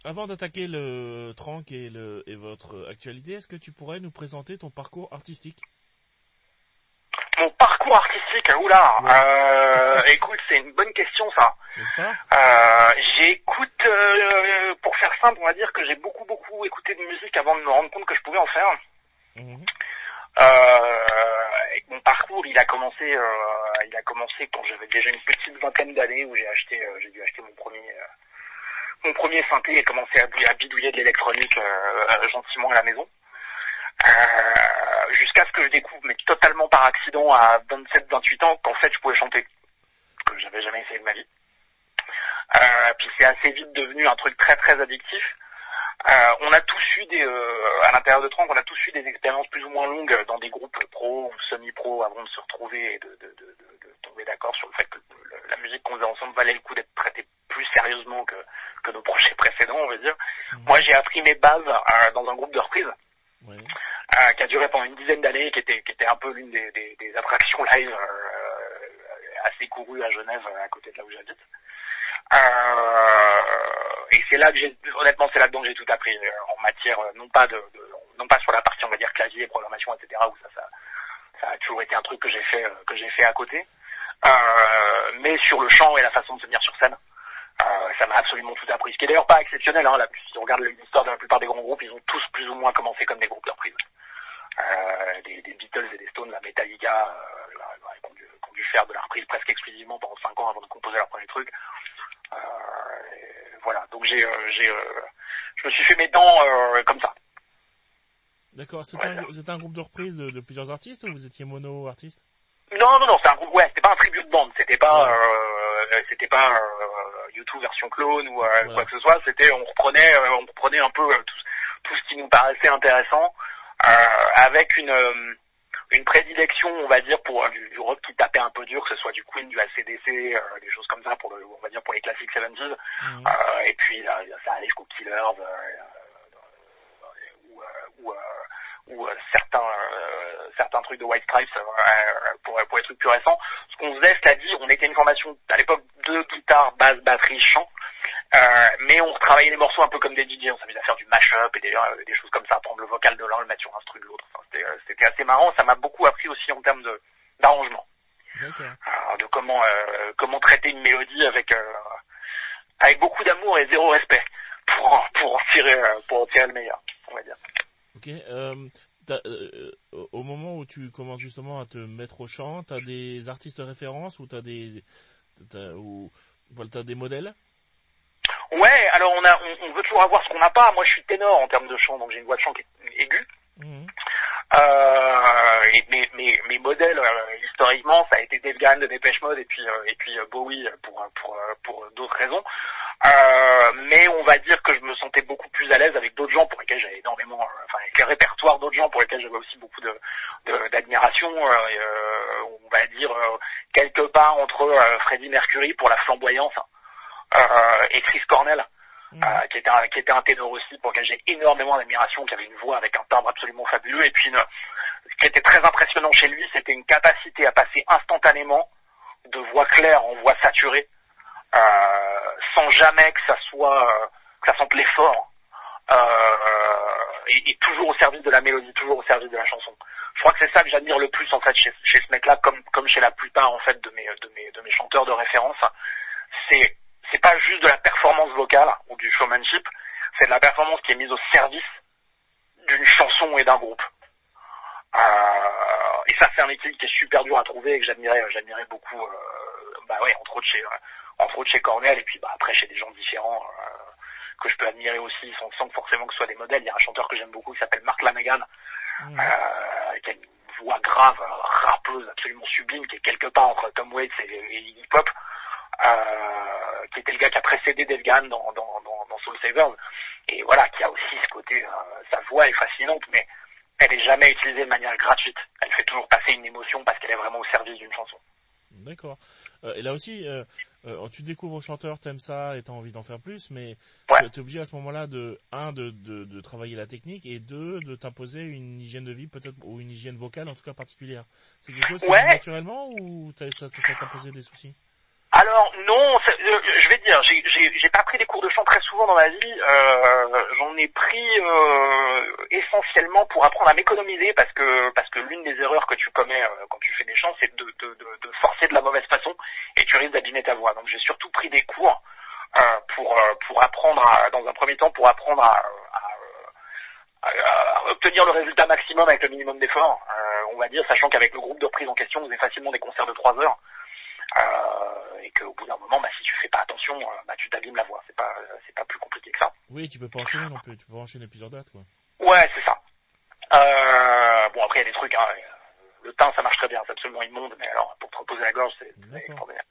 Avant d'attaquer le Trank et votre actualité, est-ce que tu pourrais nous présenter ton parcours artistique? Mon parcours artistique, oula, Ouais, écoute, c'est une bonne question ça. n'est-ce pas? J'écoute, pour faire simple, on va dire que j'ai beaucoup écouté de musique avant de me rendre compte que je pouvais en faire. Mhm. Et mon parcours, il a commencé quand j'avais déjà une petite vingtaine d'années où j'ai dû acheter mon premier synthé et commencer à bidouiller de l'électronique gentiment à la maison. Jusqu'à ce que je découvre, mais totalement par accident, à 27-28 ans, qu'en fait je pouvais chanter, que j'avais jamais essayé de ma vie. Puis c'est assez vite devenu un truc très très addictif. On a tous eu à l'intérieur de Trank, on a tous eu des expériences plus ou moins longues dans des groupes pro ou semi-pro avant de se retrouver et de tomber d'accord sur le fait que la musique qu'on faisait ensemble valait le coup d'être traitée plus sérieusement que nos projets précédents, on va dire. Mhm. Moi, j'ai appris mes bases dans un groupe de reprise Ouais. qui a duré pendant une dizaine d'années, qui était un peu l'une des attractions live assez courues à Genève, à côté de là où j'habite. Et c'est là que honnêtement, c'est là-dedans que j'ai tout appris en matière, non pas sur la partie, on va dire, clavier, programmation, etc., où ça a toujours été un truc que j'ai fait à côté, mais sur le chant et la façon de se tenir sur scène. Ça m'a absolument tout appris. Ce qui est d'ailleurs pas exceptionnel, hein, si on regarde l'histoire de la plupart des grands groupes, ils ont tous plus ou moins commencé comme des groupes de reprise. Des Beatles et des Stones, la Metallica, qui ont dû faire de la reprise presque exclusivement pendant 5 ans avant de composer leur premier truc. Voilà, donc je me suis fait mes dents comme ça, D'accord, on va dire. c'était un groupe de reprise de plusieurs artistes ou vous étiez mono-artiste? Non, c'est un groupe, ouais, c'était pas un tribute band, Ouais, c'était pas YouTube version clone ou quoi voilà. que ce soit, on reprenait un peu tout ce qui nous paraissait intéressant, avec une prédilection, on va dire, pour du rock qui tapait un peu dur, que ce soit du Queen, du AC/DC, des choses comme ça, on va dire pour les classiques 70s, Mhm. et puis ça allait jusqu'aux Killers, ou certains trucs de White Stripes pour les trucs plus récents. Ce qu'on faisait, c'est-à-dire, on était une formation à l'époque de guitare, basse, batterie, chant, mais on retravaillait les morceaux un peu comme des DJ, on s'amusait à faire du mash-up et des choses comme ça, prendre le vocal de l'un, le mettre sur l'instru de l'autre. Enfin, c'était assez marrant, ça m'a beaucoup appris aussi en termes d'arrangement, D'accord. de comment traiter une mélodie avec beaucoup d'amour et zéro respect pour en tirer le meilleur, on va dire. Ok. Au moment où tu commences justement à te mettre au chant, t'as des artistes références ou t'as des modèles? Ouais, alors on veut toujours avoir ce qu'on n'a pas. Moi, je suis ténor en termes de chant, donc j'ai une voix de chant qui est aiguë. Mhm. Et mes modèles historiquement, ça a été Dave Gahan de Depeche Mode et puis Bowie pour d'autres raisons. Mais on va dire que je me sentais beaucoup plus à l'aise avec d'autres gens pour lesquels j'avais énormément, enfin avec les répertoires d'autres gens pour lesquels j'avais aussi beaucoup d'admiration. On va dire quelque part entre Freddie Mercury pour la flamboyance et Chris Cornell. Mhm. Qui était un ténor aussi pour lequel j'ai énormément d'admiration, qui avait une voix avec un timbre absolument fabuleux. Et puis, ce qui était très impressionnant chez lui, c'était une capacité à passer instantanément de voix claire en voix saturée, sans jamais que ça sente l'effort, et toujours au service de la mélodie, toujours au service de la chanson. Je crois que c'est ça que j'admire le plus en fait chez ce mec-là, comme chez la plupart en fait de mes chanteurs de référence. C'est pas juste de la performance vocale ou du showmanship, c'est de la performance qui est mise au service d'une chanson et d'un groupe. Et ça, c'est un équilibre qui est super dur à trouver et que j'admirais beaucoup. Ouais, entre autres chez Cornell et puis après chez des gens différents que je peux admirer aussi sans forcément que ce soit des modèles. Il y a un chanteur que j'aime beaucoup qui s'appelle Mark Lanegan, Mhm. qui a une voix grave, rappeuse, absolument sublime, qui est quelque part entre Tom Waits et Iggy Pop. Qui était le gars qui a précédé Dave Gahan dans Soul Savers, et voilà, qui a aussi ce côté, sa voix est fascinante, mais elle est jamais utilisée de manière gratuite. Elle fait toujours passer une émotion parce qu'elle est vraiment au service d'une chanson. D'accord. Et là aussi, tu découvres au chanteur, t'aimes ça et t'as envie d'en faire plus, mais Ouais. t'es obligé à ce moment-là de travailler la technique et de t'imposer une hygiène de vie peut-être ou une hygiène vocale en tout cas particulière. C'est quelque chose qui vient Ouais. naturellement ou ça t'a posé des soucis? Alors non, je vais te dire, j'ai pas pris des cours de chant très souvent dans ma vie. J'en ai pris essentiellement pour apprendre à m'économiser, parce que l'une des erreurs que tu commets quand tu fais des chants, c'est de forcer de la mauvaise façon, et tu risques d'abîmer ta voix. Donc j'ai surtout pris des cours pour apprendre dans un premier temps, pour apprendre à obtenir le résultat maximum avec le minimum d'effort. On va dire, sachant qu'avec le groupe de reprise en question, on faisait facilement des concerts de 3 heures. Et qu'au bout d'un moment, si tu fais pas attention, tu t'abîmes la voix. C'est pas plus compliqué que ça. Oui, tu peux pas enchaîner non plus. Tu peux pas enchaîner plusieurs dates, quoi. Ouais, c'est ça. Bon, après, il y a des trucs, le teint, ça marche très bien. C'est absolument immonde. Mais alors, pour te reposer la gorge, c'est extraordinaire.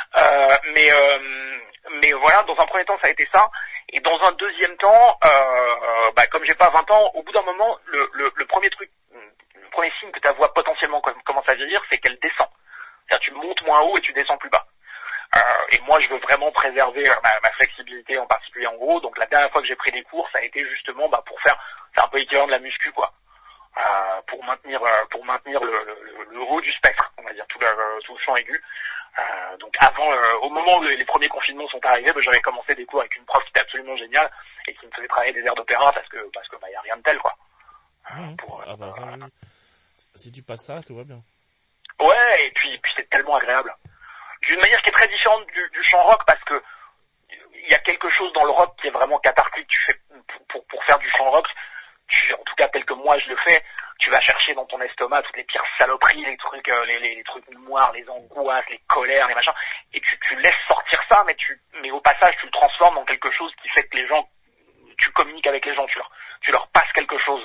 Mais voilà, dans un premier temps, ça a été ça. Et dans un deuxième temps, comme j'ai pas 20 ans, au bout d'un moment, le premier truc, le premier signe que ta voix potentiellement commence à vieillir, c'est qu'elle descend. C'est-à-dire, tu montes moins haut et tu descends plus bas. Et moi, je veux vraiment préserver ma flexibilité, en particulier en gros. Donc, la dernière fois que j'ai pris des cours, ça a été justement pour faire, c'est un peu équivalent de la muscu, quoi. Pour maintenir le haut du spectre, on va dire, tout le champ aigu. Donc, avant, au moment où les premiers confinements sont arrivés, j'avais commencé des cours avec une prof qui était absolument géniale et qui me faisait travailler des airs d'opéra parce que y a rien de tel, quoi. Oui. Si tu passes ça, tout va bien. Ouais, et puis c'est tellement agréable. D'une manière qui est très différente du chant rock, parce que il y a quelque chose dans le rock qui est vraiment cathartique. Tu fais pour faire du chant rock, en tout cas tel que moi je le fais, tu vas chercher dans ton estomac toutes les pires saloperies, les trucs, les trucs noirs, les angoisses, les colères, les machins, et tu laisses sortir ça, mais au passage tu le transformes en quelque chose qui fait que les gens, tu communiques avec les gens, tu leur passes quelque chose.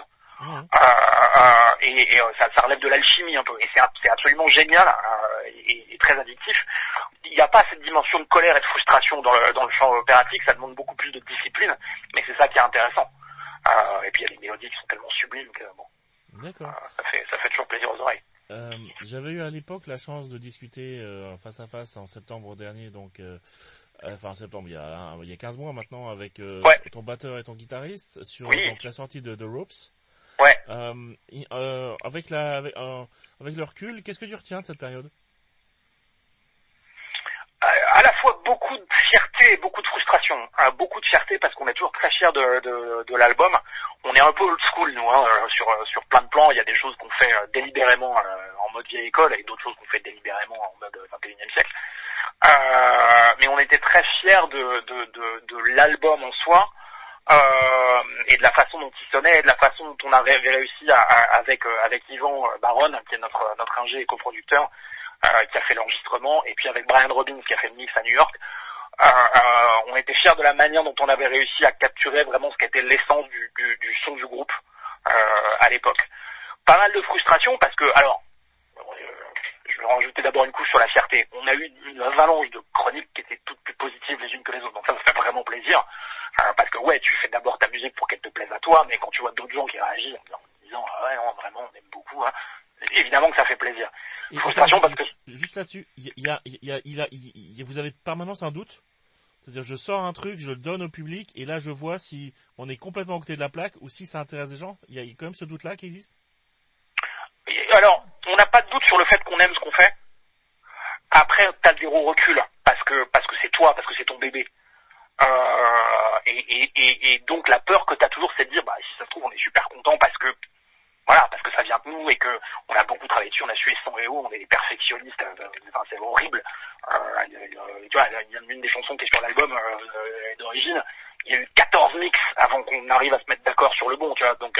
Et ça relève de l'alchimie un peu, et c'est absolument génial et très addictif. Il n'y a pas cette dimension de colère et de frustration dans le chant opératique, ça demande beaucoup plus de discipline, mais c'est ça qui est intéressant. Et puis il y a des mélodies qui sont tellement sublimes que D'accord. Ça fait toujours plaisir aux oreilles. J'avais eu à l'époque la chance de discuter face à face en septembre dernier, donc en septembre, il y a 15 mois maintenant, avec ton batteur et ton guitariste sur donc la sortie de The Ropes. Ouais. Avec le recul, qu'est-ce que tu retiens de cette période? À la fois beaucoup de fierté et beaucoup de frustration. Beaucoup de fierté parce qu'on est toujours très fiers de l'album. On est un peu old school, nous, sur plein de plans. Il y a des choses qu'on fait délibérément en mode vieille école et d'autres choses qu'on fait délibérément en mode 21e siècle. Mais on était très fiers de l'album en soi. Et de la façon dont il sonnait, et de la façon dont on avait réussi avec Yvan Baron, qui est notre ingé et coproducteur, qui a fait l'enregistrement, et puis avec Brian Robbins qui a fait le mix à New York. On était fiers de la manière dont on avait réussi à capturer vraiment ce qu'était l'essence du son du groupe à l'époque. Pas mal de frustration parce que, alors, je vais rajouter d'abord une couche sur la fierté. On a eu une avalanche de chroniques qui étaient toutes plus positives les unes que les autres, donc ça fait vraiment plaisir. Parce que tu fais d'abord ta musique pour qu'elle te plaise à toi, mais quand tu vois d'autres gens qui réagissent en disant ouais non vraiment on aime beaucoup, évidemment que ça fait plaisir. Et frustration parce que juste là-dessus, vous avez de permanence un doute, c'est-à-dire je sors un truc, je le donne au public et là je vois si on est complètement à côté de la plaque ou si ça intéresse des gens. Il y a quand même ce doute-là qui existe. Alors on n'a pas de doute sur le fait qu'on aime ce qu'on fait. Après t'as zéro recul parce que c'est toi, parce que c'est ton bébé. Et donc la peur que t'as toujours, c'est de dire si ça se trouve on est super content parce que ça vient de nous et que on a beaucoup travaillé dessus, on a sué sang et eau, on est des perfectionnistes, c'est horrible. Tu vois, il y a une des chansons qui est sur l'album d'origine, il y a eu 14 mix avant qu'on arrive à se mettre d'accord sur le bon, tu vois. Donc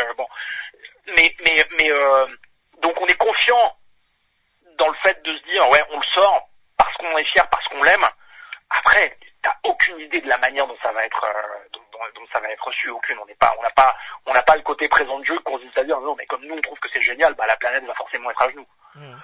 donc on est confiant dans le fait de se dire on le sort parce qu'on est fier, parce qu'on l'aime. Après, t'as aucune idée de la manière dont ça va être dont ça va être reçu, aucune. On n'a pas le côté présent de jeu qu'on se dit à dire non, mais comme nous on trouve que c'est génial, la planète va forcément être à genoux.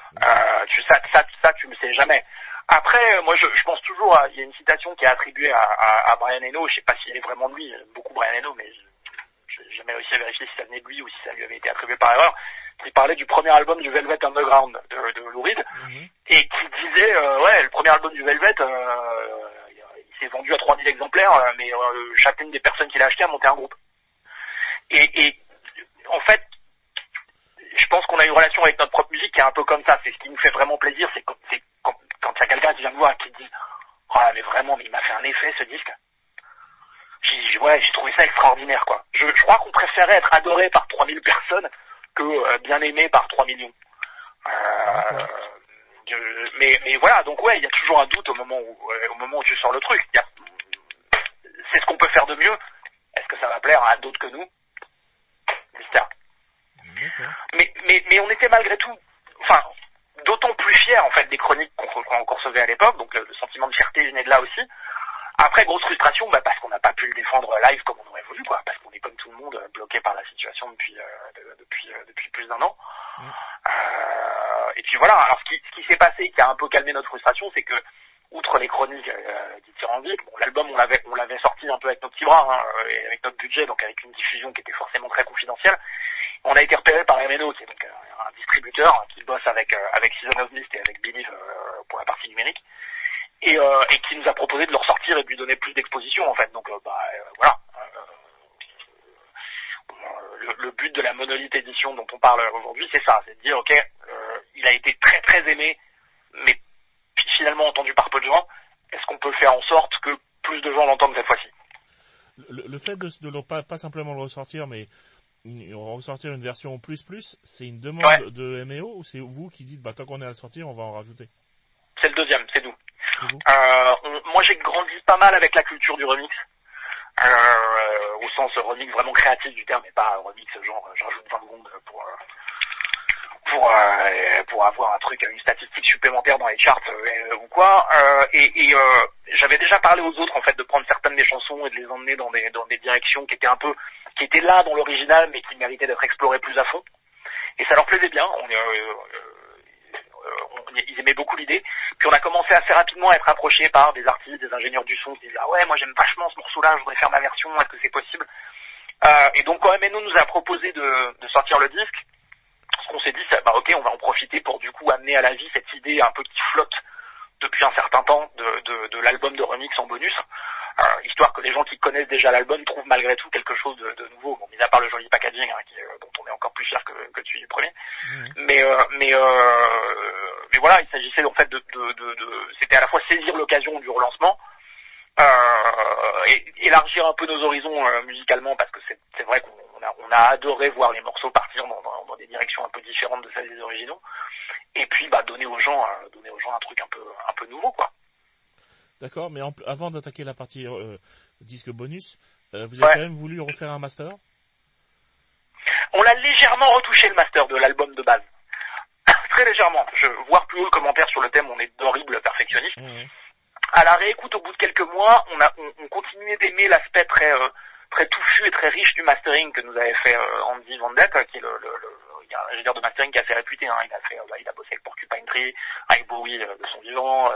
Ça tu le sais jamais. Après, moi je pense toujours il y a une citation qui est attribuée à Brian Eno, je sais pas si elle est vraiment de lui, beaucoup Brian Eno, mais j'ai jamais réussi à vérifier si ça venait de lui ou si ça lui avait été attribué par erreur. Il parlait du premier album du Velvet Underground de Lou Reed, et qui disait le premier album du Velvet il s'est vendu à 3000 exemplaires, mais chacune des personnes qui l'a acheté a monté un groupe. Et en fait, je pense qu'on a une relation avec notre propre musique qui est un peu comme ça. C'est ce qui nous fait vraiment plaisir, c'est quand il y a quelqu'un qui vient nous voir et qui dit Ah, mais vraiment, mais il m'a fait un effet, ce disque. J'ai trouvé ça extraordinaire, quoi. Je crois qu'on préférait être adoré par 3000 personnes que bien aimé par 3 millions. Mais voilà, donc ouais, il y a toujours un doute au moment où tu sors le truc. C'est ce qu'on peut faire de mieux. Est-ce que ça va plaire à d'autres que nous? Mystère. Mais on était malgré tout, enfin, d'autant plus fiers en fait des chroniques qu'on recevait à l'époque, donc le sentiment de fierté venait de là aussi. Après, grosse frustration, parce qu'on n'a pas pu le défendre live comme on aurait voulu, quoi, parce qu'on est comme tout le monde bloqué par la situation depuis plus d'1 an. Et puis voilà. Alors ce qui s'est passé, qui a un peu calmé notre frustration, c'est que outre les chroniques dithyrambiques, l'album on l'avait sorti un peu avec nos petits bras, et avec notre budget, donc avec une diffusion qui était forcément très confidentielle. On a été repéré par MNO, qui est donc un distributeur qui bosse avec Season of Mist et avec Believe pour la partie numérique. Et qui nous a proposé de le ressortir et de lui donner plus d'exposition en fait. Donc voilà. Le but de la monolithe édition dont on parle aujourd'hui, c'est ça, c'est de dire ok, il a été très très aimé, mais finalement entendu par peu de gens. Est-ce qu'on peut faire en sorte que plus de gens l'entendent cette fois-ci? Le fait de pas simplement le ressortir, mais ressortir une version plus, c'est une demande de MEO ou c'est vous qui dites tant qu'on est à le sortir, on va en rajouter? C'est le deuxième, c'est nous. Moi j'ai grandi pas mal avec la culture du remix, au sens remix vraiment créatif du terme, et pas remix genre j'ajoute 20 secondes pour avoir un truc, une statistique supplémentaire dans les charts ou quoi. Et j'avais déjà parlé aux autres en fait de prendre certaines des chansons et de les emmener dans des directions qui étaient là dans l'original mais qui méritaient d'être explorées plus à fond. Et ça leur plaisait bien. Ils aimaient beaucoup l'idée. Puis on a commencé assez rapidement à être approchés par des artistes, des ingénieurs du son qui disaient ah ouais, moi j'aime vachement ce morceau-là, je voudrais faire ma version, est-ce que c'est possible? Et donc quand MNO nous a proposé de sortir le disque, ce qu'on s'est dit c'est ok, on va en profiter pour du coup amener à la vie cette idée un peu qui flotte depuis un certain temps de l'album de remix en bonus, histoire que les gens qui connaissent déjà l'album trouvent malgré tout quelque chose de nouveau, bon, mis à part le joli packaging dont on est encore plus fier que celui du premier. Mais voilà, il s'agissait en fait c'était à la fois saisir l'occasion du relancement et élargir un peu nos horizons musicalement, parce que c'est vrai qu'on a adoré voir les morceaux partir dans des directions un peu différentes de celles des originaux, et puis donner aux gens un truc un peu nouveau, quoi. D'accord, mais avant d'attaquer la partie disque bonus, vous avez quand même voulu refaire un master? On l'a légèrement retouché, le master de l'album de base. Très légèrement. Voir plus haut le commentaire sur le thème, on est d'horribles perfectionnistes. À la réécoute au bout de quelques mois, on continuait d'aimer l'aspect très touffu et très riche du mastering que nous avait fait Andy Van Deck, qui est un ingénieur de mastering qui est assez réputé, il a bossé avec Porcupine Tree, avec Bowie de son vivant,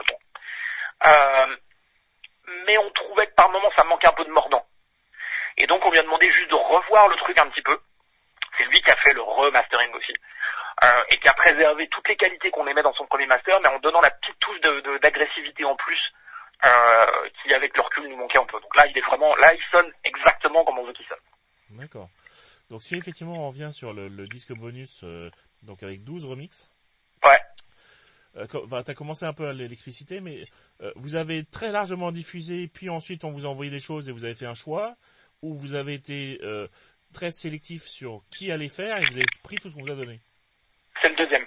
mais on trouvait que par moments ça manquait un peu de mordant. Et donc on lui a demandé juste de revoir le truc un petit peu. C'est lui qui a fait le remastering aussi, et qui a préservé toutes les qualités qu'on aimait dans son premier master, mais en donnant la petite touche d'agressivité en plus, qui avec le recul nous manquait un peu. Donc là il sonne exactement comme on veut qu'il sonne. D'accord. Donc si effectivement on revient sur le disque bonus, donc avec 12 remixes. T'as commencé un peu à l'expliciter, mais vous avez très largement diffusé, puis ensuite on vous a envoyé des choses et vous avez fait un choix, ou vous avez été très sélectif sur qui allait faire et vous avez pris tout ce qu'on vous a donné? C'est le deuxième.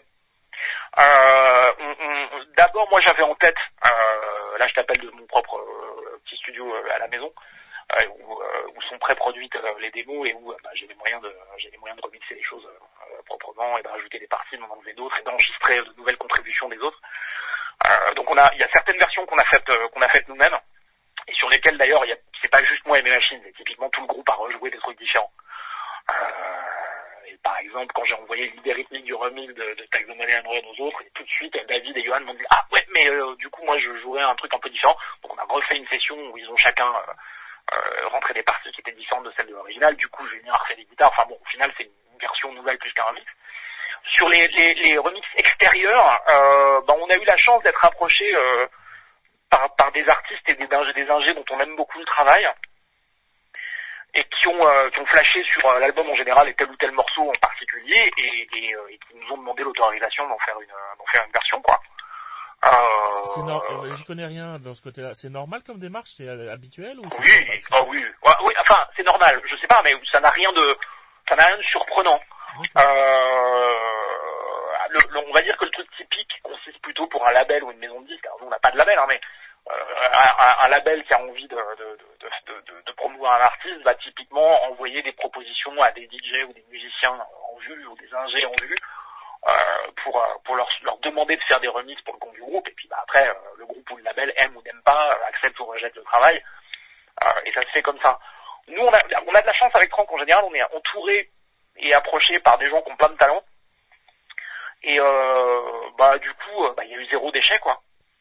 D'abord, moi j'avais en tête, là je t'appelle de mon propre petit studio à la maison, où sont pré-produites les démos et où j'ai les moyens de remixer les choses proprement et de rajouter des parties, d'en enlever d'autres et d'enregistrer de nouvelles contributions des autres. Donc il y a certaines versions qu'on a faites nous-mêmes, et sur lesquelles d'ailleurs c'est pas juste moi et mes machines, c'est typiquement tout le groupe a rejoué des trucs différents. Et par exemple, quand j'ai envoyé l'idée rythmique du remix de Taxonomy and Run aux autres, et tout de suite David et Johan m'ont dit ah ouais, mais du coup moi je jouerais un truc un peu différent. Donc on a refait une session où ils ont chacun rentré des parties qui étaient différentes de celles de l'original. Du coup Julien a refait des guitares. Enfin bon, au final c'est une version nouvelle plus qu'un remix. Sur les remixes extérieurs, on a eu la chance d'être approché par des artistes et des ingés dont on aime beaucoup le travail, et qui ont flashé sur l'album en général et tel ou tel morceau en particulier, et qui nous ont demandé l'autorisation d'en faire une version, quoi. J'y connais rien dans ce côté-là. C'est normal comme démarche, c'est habituel ou oui, oui, oui, enfin c'est normal. Je sais pas, mais ça n'a rien de surprenant. On va dire que le truc typique consiste plutôt pour un label ou une maison de disques. Alors nous on n'a pas de label, hein, mais un label qui a envie de promouvoir un artiste va typiquement envoyer des propositions à des DJ ou des musiciens en vue ou des ingés en vue pour leur demander de faire des remixes pour le compte du groupe. Et puis après le groupe ou le label aime ou n'aime pas, accepte ou rejette le travail, et ça se fait comme ça. Nous on a de la chance avec Trank. En général on est entouré et approché par des gens qui ont plein de talent, et du coup il y a eu zéro déchet quoi.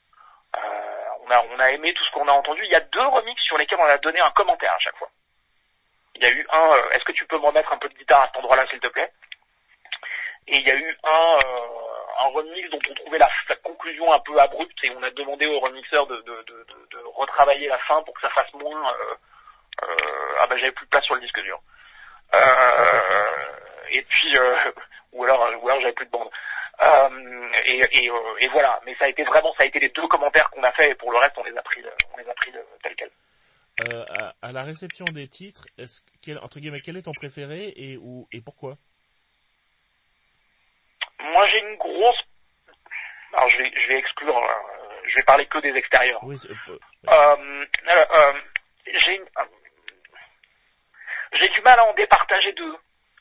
On a aimé tout ce qu'on a entendu. Il y a 2 remixes sur lesquels on a donné un commentaire à chaque fois. Il y a eu un est-ce que tu peux m'en mettre un peu de guitare à cet endroit-là s'il te plaît, et il y a eu un remix dont on trouvait la conclusion un peu abrupte, et on a demandé au remixeur de retravailler la fin pour que ça fasse moins j'avais plus de place sur le disque dur. Et puis ou alors j'avais plus de bande. Et voilà, mais ça a été les 2 commentaires qu'on a fait, et pour le reste on les a pris tel quel. À la réception des titres, entre guillemets, quel est ton préféré et pourquoi? Moi j'ai une grosse, alors je vais exclure, je vais parler que des extérieurs. Oui, j'ai du mal à en départager 2.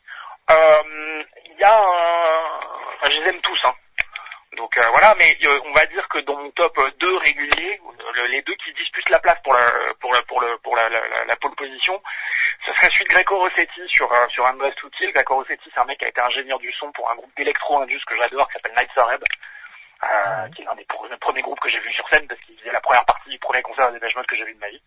Il y a je les aime tous, hein. Donc voilà, mais on va dire que dans mon top 2 régulier, les 2 qui disputent la place pour la pole position, ce serait celui de Greco Rossetti sur Andrés Sutil. Greco Rossetti, c'est un mec qui a été ingénieur du son pour un groupe d'électro-indus que j'adore, qui s'appelle Night Sareb, qui est l'un des premiers groupes que j'ai vu sur scène, parce qu'il faisait la première partie du premier concert de Depeche Mode que j'ai vu de ma vie.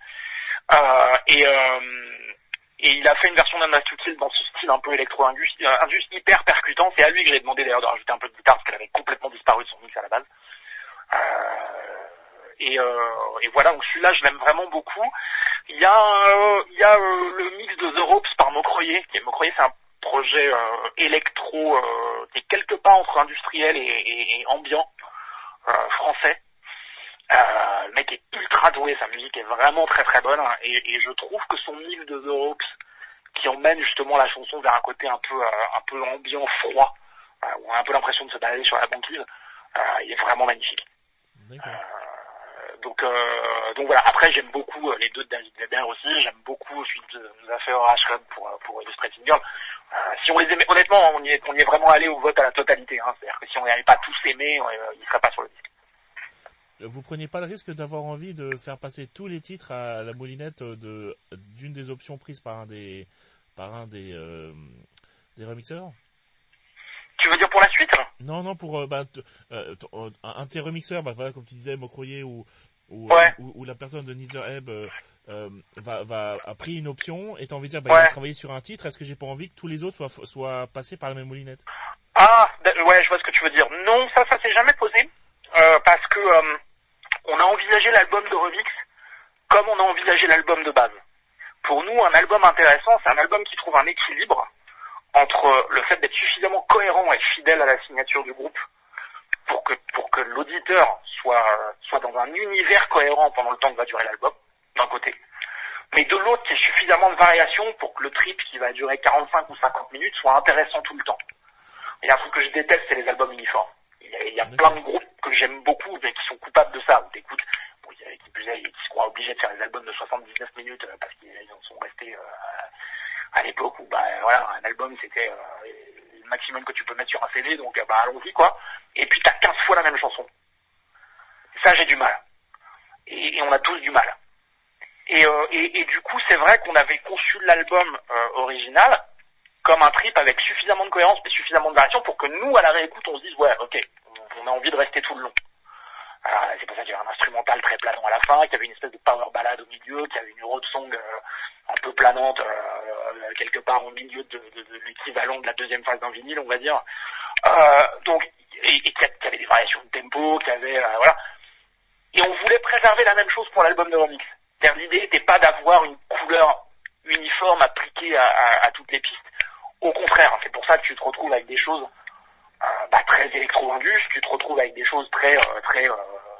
Et il a fait une version d'Andrés Sutil dans ce style un peu électro-indus, hyper percutant. C'est à lui que j'ai demandé d'ailleurs de rajouter un peu de guitare, parce qu'elle avait complètement disparu de son mix à la base. Et voilà, donc celui-là je l'aime vraiment beaucoup. Il y a le mix de The Ropes par Mokroye. Mokroye, c'est un projet électro qui est quelque part entre industriel et ambiant français. Le mec est ultra doué, sa musique est vraiment très très bonne, et je trouve que son mix de The Ropes, qui emmène justement la chanson vers un côté un peu ambiant, froid, où on a un peu l'impression de se balader sur la banquise, il est vraiment magnifique. Donc voilà. Après j'aime beaucoup les 2 de David Weber aussi. J'aime beaucoup celui de nous a fait Horace Club pour Illustrating Girl. Si on les aimait, honnêtement, on y est vraiment allé au vote à la totalité, hein. C'est-à-dire que si on n'avait pas tous aimé, il ne serait pas sur le disque. Vous preniez pas le risque d'avoir envie de faire passer tous les titres à la moulinette d'une des options prises par un des remixeurs? Tu veux dire pour la suite? Non, pour un de tes remixeurs, voilà, comme tu disais, Mokroye ou la personne de Neither a pris une option et t'as envie de dire il va travailler sur un titre. Est-ce que j'ai pas envie que tous les autres soient passés par la même moulinette? Ouais, je vois ce que tu veux dire. Non, ça s'est jamais posé, parce que on a envisagé l'album de remix comme on a envisagé l'album de base. Pour nous, un album intéressant, c'est un album qui trouve un équilibre entre le fait d'être suffisamment cohérent et fidèle à la signature du groupe pour que l'auditeur soit dans un univers cohérent pendant le temps que va durer l'album, d'un côté, mais de l'autre, qu'il y ait suffisamment de variations pour que le trip qui va durer 45 ou 50 minutes soit intéressant tout le temps. Il y a un truc que je déteste, c'est les albums uniformes. Il y a plein de groupes que j'aime beaucoup, mais qui sont coupables de ça, où t'écoutes, qui se croient obligés de faire des albums de 79 minutes parce qu'ils en sont restés à l'époque où un album c'était le maximum que tu peux mettre sur un CD, donc allons-y quoi. Et puis t'as 15 fois la même chanson. Ça j'ai du mal. Et on a tous du mal. Et du coup c'est vrai qu'on avait conçu l'album original comme un trip avec suffisamment de cohérence et suffisamment de variation pour que nous à la réécoute on se dise ok, on a envie de rester tout le long. C'est pour ça qu'il y avait un instrumental très planant à la fin, qu'il y avait une espèce de power ballade au milieu, qu'il y avait une road song un peu planante quelque part au milieu de l'équivalent de la deuxième phase d'un vinyle, on va dire. Donc et qu'il y avait des variations de tempo, qu'il y avait voilà. Et on voulait préserver la même chose pour l'album de remix. C'est-à-dire l'idée n'était pas d'avoir une couleur uniforme appliquée à toutes les pistes. Au contraire, c'est pour ça que tu te retrouves avec des choses très électro-indus, tu te retrouves avec des choses très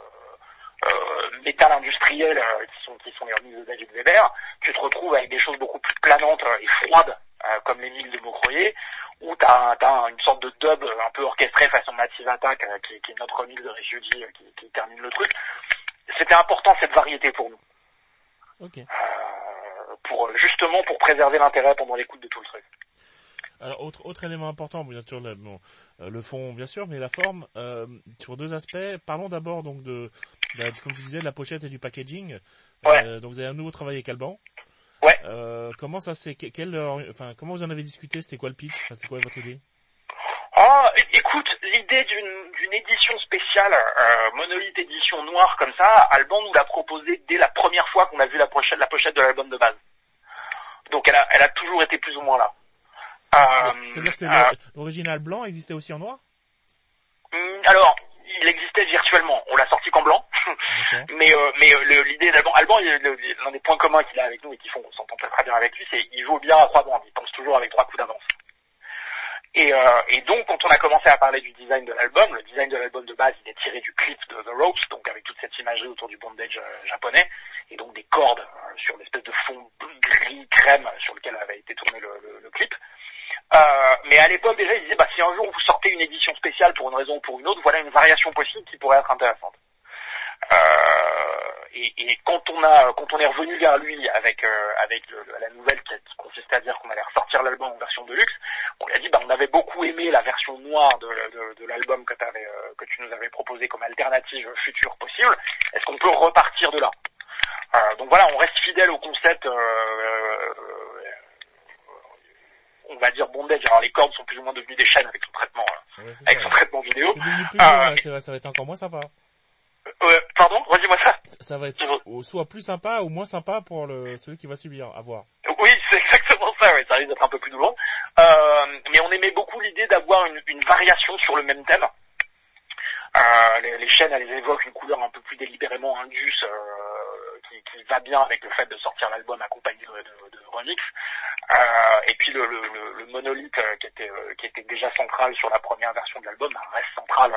métal industriel qui sont les remixes de David Weber, tu te retrouves avec des choses beaucoup plus planantes et froides comme les mix de Mokroye, où t'as une sorte de dub un peu orchestré façon Massive Attack qui est notre remix de Refugee qui termine le truc. C'était important cette variété pour nous. Okay. Justement pour préserver l'intérêt pendant l'écoute de tout le truc. Alors autre élément important, bien sûr le fond bien sûr, mais la forme sur deux aspects. Parlons d'abord donc comme tu disais, de la pochette et du packaging. Ouais. Donc vous avez un nouveau travail avec Alban. Ouais. Comment ça c'est comment vous en avez discuté? C'était quoi le pitch? Enfin, c'est quoi votre idée? Écoute, l'idée d'une édition spéciale, Monolith édition noire comme ça, Alban nous l'a proposé dès la première fois qu'on a vu la pochette de l'album de base. Donc elle a toujours été plus ou moins là. C'est-à-dire que l'original blanc existait aussi en noir? Alors, il existait virtuellement. On l'a sorti qu'en blanc. Okay. mais l'idée d'Alban, l'un des points communs qu'il a avec nous et qui font qu'on s'entend très bien avec lui, c'est qu'il joue bien à 3 bandes. Il pense toujours avec 3 coups d'avance. Et donc, quand on a commencé à parler du design de l'album, le design de l'album de base, il est tiré du clip de The Ropes, donc avec toute cette imagerie autour du bondage japonais, et donc des cordes sur l'espèce de fond gris crème sur lequel avait été tourné le clip. Mais à l'époque déjà, il disait si un jour vous sortez une édition spéciale pour une raison ou pour une autre, voilà une variation possible qui pourrait être intéressante. Et quand on est revenu vers lui avec la nouvelle qui consistait à dire qu'on allait ressortir l'album en version deluxe, on lui a dit on avait beaucoup aimé la version noire de l'album que tu nous avais proposé comme alternative future possible. Est-ce qu'on peut repartir de là? Donc voilà, on reste fidèle au concept. On va dire bondage. Alors les cordes sont plus ou moins devenues des chaînes avec son traitement vidéo. C'est devenu plus dur, ça va être encore moins sympa. Pardon, redis-moi ça. Ça va être soit plus sympa ou moins sympa pour celui qui va subir, à voir. Oui, c'est exactement ça, ouais, ça risque d'être un peu plus douloureux. Mais on aimait beaucoup l'idée d'avoir une variation sur le même thème. Les chaînes, elles évoquent une couleur un peu plus délibérément indus, qui va bien avec le fait de sortir l'album accompagné de remix. Et puis le monolithe qui était déjà central sur la première version de l'album reste central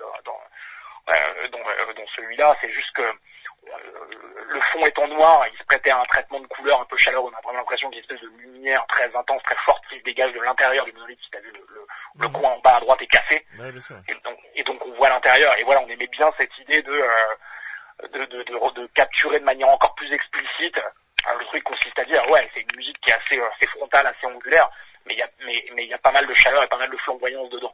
dans celui-là. C'est juste que le fond étant noir, il se prêtait à un traitement de couleur un peu chaleureux. On a vraiment l'impression qu'il y a une espèce de lumière très intense, très forte qui se dégage de l'intérieur du monolithe. Si t'as vu le coin en bas à droite est cassé. Ouais, bien sûr. Et donc on voit l'intérieur. Et voilà, on aimait bien cette idée de capturer de manière encore plus explicite. Le truc consiste à dire c'est une musique qui est assez frontale, assez angulaire, mais il y a pas mal de chaleur et pas mal de flamboyance dedans.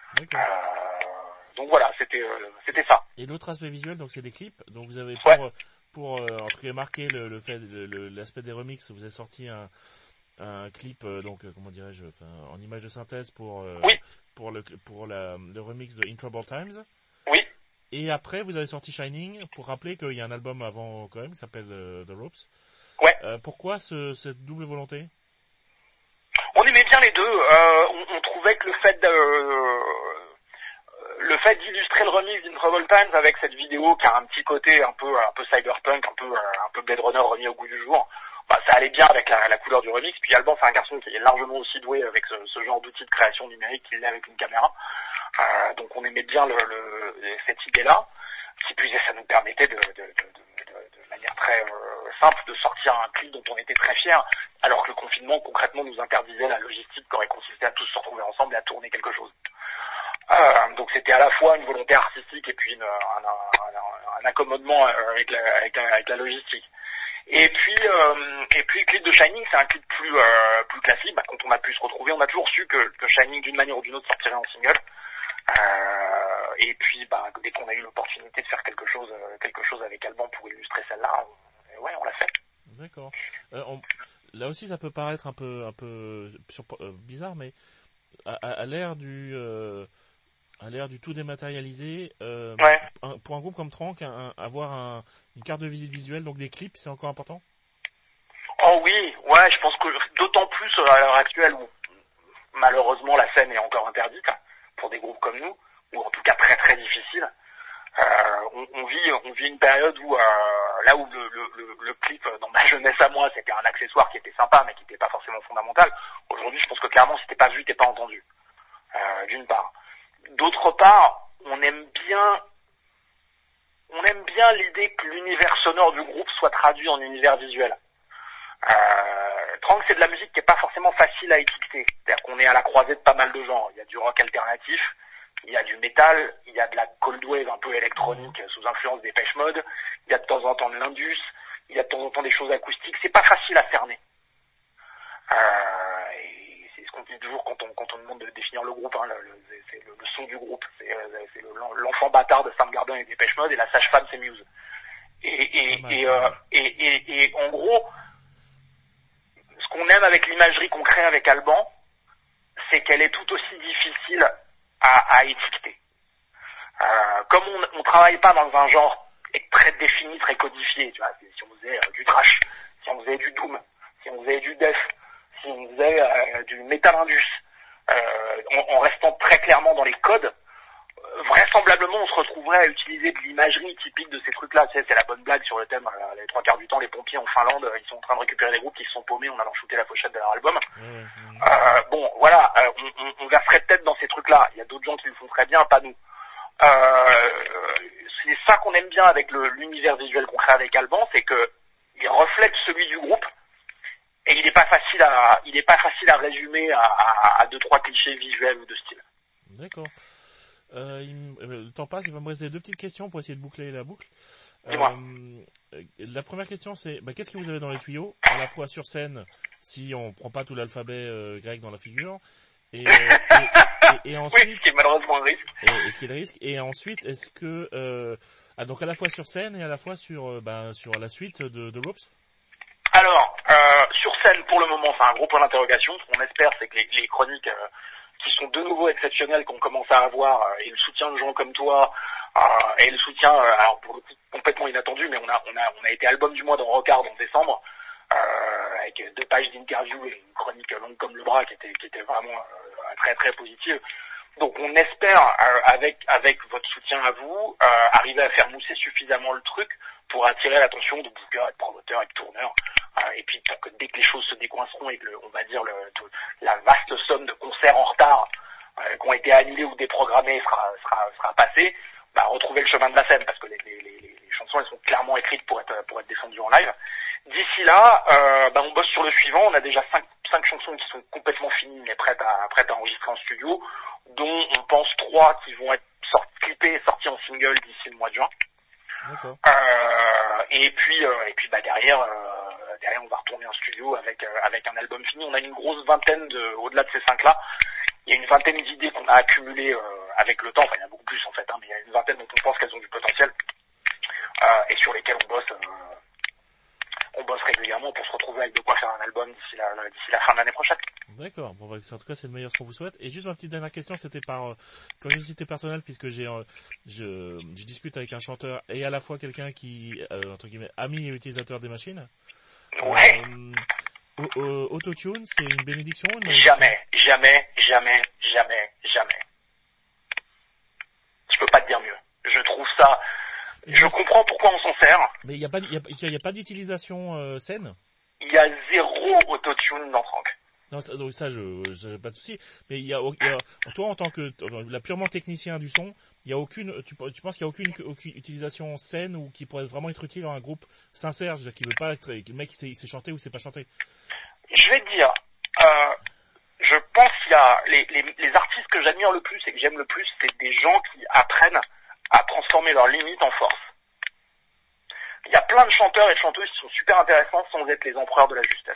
Donc voilà, c'était ça. Et l'autre aspect visuel, donc c'est des clips. Donc vous avez pour en tout cas marquer l'aspect des remixes, vous avez sorti un clip comment dirais-je, en image de synthèse pour le remix de In Troubled Times. Oui. Et après vous avez sorti Shining pour rappeler qu'il y a un album avant quand même qui s'appelle The Ropes. Ouais. Pourquoi cette double volonté? On aimait bien les deux. On trouvait que le fait d'illustrer le remix d'In Troubled Times avec cette vidéo qui a un petit côté un peu cyberpunk, un peu Blade Runner remis au goût du jour, ça allait bien avec la couleur du remix. Puis Alban, c'est un garçon qui est largement aussi doué avec ce genre d'outil de création numérique qu'il est avec une caméra. Donc on aimait bien cette idée-là. Qui plus est, ça nous permettait de manière très simple de sortir un clip dont on était très fiers, alors que le confinement concrètement nous interdisait la logistique qui aurait consisté à tous se retrouver ensemble et à tourner quelque chose. Donc c'était à la fois une volonté artistique et puis un accommodement avec la logistique. Et puis le clip de Shining, c'est un clip plus classique. Quand on a pu se retrouver, on a toujours su que Shining d'une manière ou d'une autre sortirait en single. Et puis dès qu'on a eu l'opportunité de faire quelque chose avec Alban pour illustrer celle-là, on l'a fait. D'accord. Là aussi ça peut paraître un peu bizarre, mais à l'ère du tout dématérialisé, pour un groupe comme Trank, avoir une carte de visite visuelle, donc des clips, c'est encore important? Oh oui, je pense que d'autant plus à l'heure actuelle où malheureusement la scène est encore interdite pour des groupes comme nous, ou en tout cas très très difficile. On vit une période où là où le clip dans ma jeunesse à moi c'était un accessoire qui était sympa mais qui n'était pas forcément fondamental. Aujourd'hui je pense que clairement si t'es pas vu t'es pas entendu. D'une part. D'autre part, on aime bien on aime bien l'idée que l'univers sonore du groupe soit traduit en univers visuel. Trank, c'est de la musique qui est pas forcément facile à étiqueter. C'est-à-dire qu'on est à la croisée de pas mal de genres. Il y a du rock alternatif, il y a du métal, il y a de la cold wave un peu électronique sous influence des Depeche Mode, il y a de temps en temps de l'indus, il y a de temps en temps des choses acoustiques. C'est pas facile à cerner. Et c'est ce qu'on dit toujours quand on demande de définir le groupe. Hein, c'est le son du groupe. C'est l'enfant bâtard de Soundgarden et des Depeche Mode, et la sage-femme c'est Muse. Et en gros, ce qu'on aime avec l'imagerie qu'on crée avec Alban, c'est qu'elle est tout aussi difficile à étiqueter. Comme on travaille pas dans un genre très défini, très codifié, tu vois, si on faisait du thrash, si on faisait du doom, si on faisait du death, si on faisait du metal indus, en restant très clairement dans les codes, vraisemblablement on se retrouverait à utiliser de l'imagerie typique de ces trucs-là. Tu sais, c'est la bonne blague sur le thème, les trois quarts du temps, les pompiers en Finlande, ils sont en train de récupérer des groupes qui se sont paumés en allant shooter la pochette de leur album. Bon, voilà, on verserait peut-être dans ces trucs-là. Il y a d'autres gens qui le font très bien, pas nous. C'est ça qu'on aime bien avec l'univers visuel qu'on crée avec Alban, c'est que il reflète celui du groupe, et il est pas facile à résumer à deux, trois clichés visuels ou de style. D'accord. Le temps passe, il va me rester deux petites questions pour essayer de boucler la boucle. Dis-moi. La première question, c'est qu'est-ce que vous avez dans les tuyaux, à la fois sur scène, si on prend pas tout l'alphabet grec dans la figure, et ensuite, oui, ce qui est malheureusement un risque. Et ce qui est le risque. Et ensuite, est-ce que donc à la fois sur scène et à la fois sur la suite de Ropes? Alors, sur scène, pour le moment, c'est un gros point d'interrogation. Ce qu'on espère, c'est que les chroniques qui sont de nouveau exceptionnelles qu'on commence à avoir, et le soutien de gens comme toi, et le soutien, alors pour le coup, complètement inattendu, mais on a été album du mois dans Rockard en décembre, avec 2 pages d'interview et une chronique longue comme le bras qui était vraiment très très positive. Donc on espère, avec votre soutien à vous, arriver à faire mousser suffisamment le truc pour attirer l'attention de bookers et de promoteurs et de tourneurs, et puis pour que dès que les choses se décoinceront et que la vaste somme de concerts en retard qui ont été annulés ou déprogrammés sera passée, retrouver le chemin de la scène, parce que les chansons elles sont clairement écrites pour être défendues en live. D'ici là, on bosse sur le suivant. On a déjà 5 chansons qui sont complètement finies mais prêtes à enregistrer en studio, dont on pense 3 qui vont être clippées et sorties en single d'ici le mois de juin. D'accord. Et puis derrière on va retourner en studio avec un album fini. On a une grosse vingtaine au-delà de ces 5-là. Il y a une vingtaine d'idées qu'on a accumulées avec le temps. Enfin, il y en a beaucoup plus en fait, mais il y a une vingtaine dont on pense qu'elles ont du potentiel et sur lesquelles on bosse régulièrement pour se retrouver avec de quoi faire un album d'ici la fin de l'année prochaine. D'accord. Bon, en tout cas, c'est le meilleur ce qu'on vous souhaite. Et juste ma petite dernière question, c'était par curiosité personnelle, puisque je discute avec un chanteur et à la fois quelqu'un qui, entre guillemets, ami et utilisateur des machines. Ouais. Autotune, c'est une bénédiction? Jamais. Je peux pas te dire mieux. Je trouve ça. Je comprends pourquoi on s'en sert. Mais il y a pas d'utilisation saine? Il y a 0 autotune dans Franck. Non, donc ça, j'ai pas de souci. Mais toi, en tant que purement technicien du son, il y a aucune. Tu penses qu'il y a aucune utilisation saine ou qui pourrait vraiment être utile dans un groupe sincère, je veux dire, qui veut pas être le mec qui sait chanter ou sait pas chanter. Je vais te dire. Je pense qu'il y a les artistes que j'admire le plus et que j'aime le plus, c'est des gens qui apprennent à transformer leurs limites en force. Il y a plein de chanteurs et de chanteuses qui sont super intéressants sans être les empereurs de la justesse.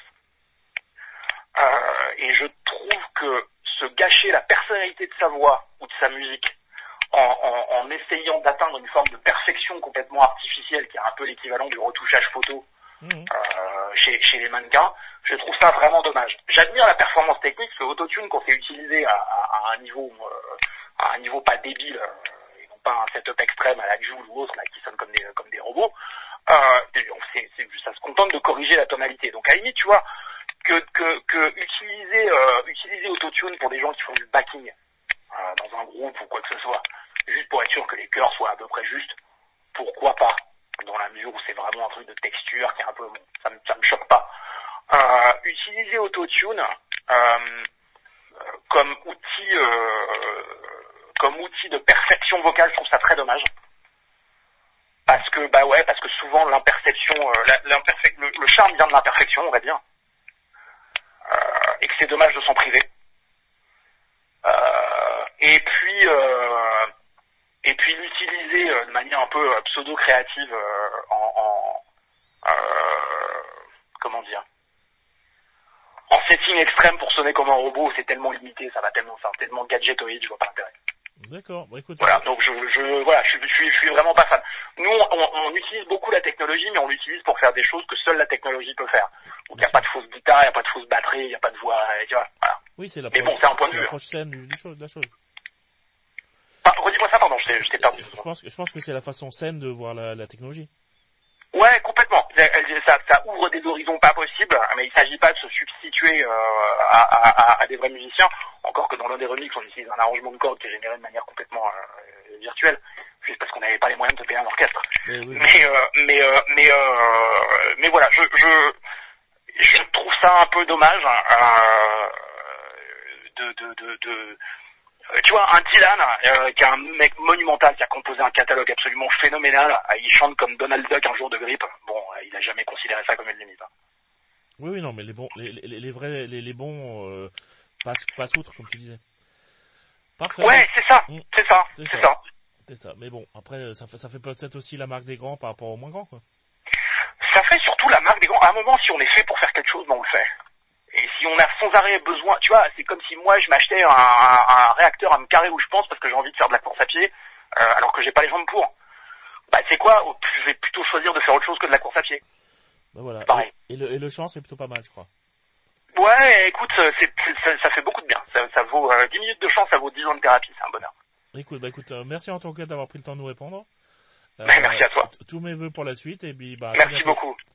Et je trouve que se gâcher la personnalité de sa voix ou de sa musique en essayant d'atteindre une forme de perfection complètement artificielle qui est un peu l'équivalent du retouchage photo chez les mannequins, je trouve ça vraiment dommage. J'admire la performance technique, le autotune qu'on fait utiliser à un niveau pas débile, et non pas un setup extrême à la Joule ou autre là qui sonne comme des robots. Ça se contente de corriger la tonalité. Donc à la limite, tu vois, que utiliser autotune pour des gens qui font du backing dans un groupe ou quoi que ce soit, juste pour être sûr que les chœurs soient à peu près justes, pourquoi pas, dans la mesure où c'est vraiment un truc de texture qui est un peu bon, ça me choque pas. Utiliser autotune comme outil de perfection vocale, je trouve ça très dommage. Parce que parce que souvent l'imperfection, le charme vient de l'imperfection, on va dire, et que c'est dommage de s'en priver. Et puis l'utiliser de manière un peu pseudo-créative comment dire, en setting extrême pour sonner comme un robot, c'est tellement limité, ça va tellement faire tellement gadgetoïde, je vois pas l'intérêt. D'accord, bah écoute. Voilà, donc je suis vraiment pas fan. Nous, on utilise beaucoup la technologie, mais on l'utilise pour faire des choses que seule la technologie peut faire. Donc il n'y a pas de fausse guitare, il n'y a pas de fausse batterie, il n'y a pas de voix, tu vois, voilà. Oui, c'est mais bon, c'est un point de vue. l'approche saine de la chose. Redis-moi ça, pardon, je t'ai perdu. Je pense que c'est la façon saine de voir la technologie. Ouais, complètement. Ça ouvre des horizons pas possibles, mais il s'agit pas de se substituer à des vrais musiciens. Encore que dans l'un des remixes, on utilise un arrangement de cordes qui est généré de manière complètement virtuelle, juste parce qu'on n'avait pas les moyens de se payer un orchestre. Oui. Mais voilà, je trouve ça un peu dommage tu vois, un Dylan, qui est un mec monumental, qui a composé un catalogue absolument phénoménal, il chante comme Donald Duck un jour de grippe. Bon, il a jamais considéré ça comme une limite. Oui, non, mais les bons, les bons passent outre, comme tu disais. Parfait. Ouais, c'est ça. C'est ça. Mais bon, après, ça fait peut-être aussi la marque des grands par rapport aux moins grands, quoi. Ça fait surtout la marque des grands. À un moment, si on est fait pour faire quelque chose, ben on le fait. Et si on a sans arrêt besoin, tu vois, c'est comme si moi je m'achetais un réacteur à me carrer où je pense parce que j'ai envie de faire de la course à pied, alors que j'ai pas les jambes pour. Bah c'est quoi, je vais plutôt choisir de faire autre chose que de la course à pied. Bah voilà. Pareil. Et le chant c'est plutôt pas mal, je crois. Ouais, écoute, ça fait beaucoup de bien. Ça vaut 10 minutes de chant, ça vaut 10 ans de thérapie, c'est un bonheur. Écoute, merci en tout cas d'avoir pris le temps de nous répondre. Merci à toi. Tous mes vœux pour la suite et puis merci beaucoup.